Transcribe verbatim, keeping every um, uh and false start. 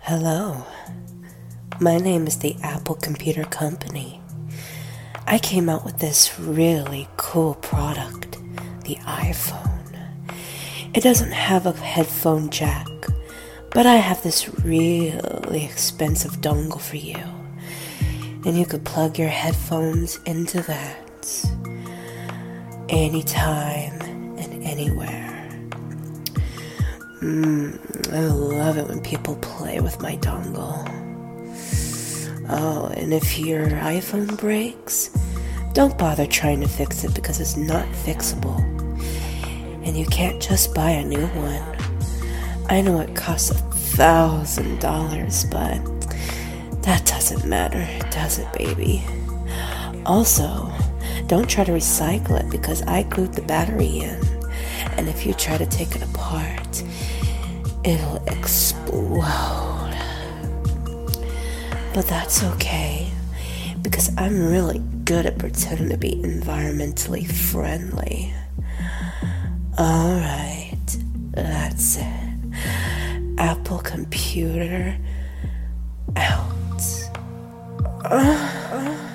Hello, my name is the Apple Computer Company. I came out with this really cool product, the iPhone. It doesn't have a headphone jack, but I have this really expensive dongle for you. And you could plug your headphones into that anytime and anywhere. Mm, I love it when people play with my dongle. Oh, and if your iPhone breaks, don't bother trying to fix it because it's not fixable. And you can't just buy a new one. I know it costs a thousand dollars, but that doesn't matter, does it, baby? Also, don't try to recycle it because I glued the battery in. And if you try to take it apart, it'll explode. But that's okay, because I'm really good at pretending to be environmentally friendly. Alright, that's it. Apple Computer out. Uh, uh.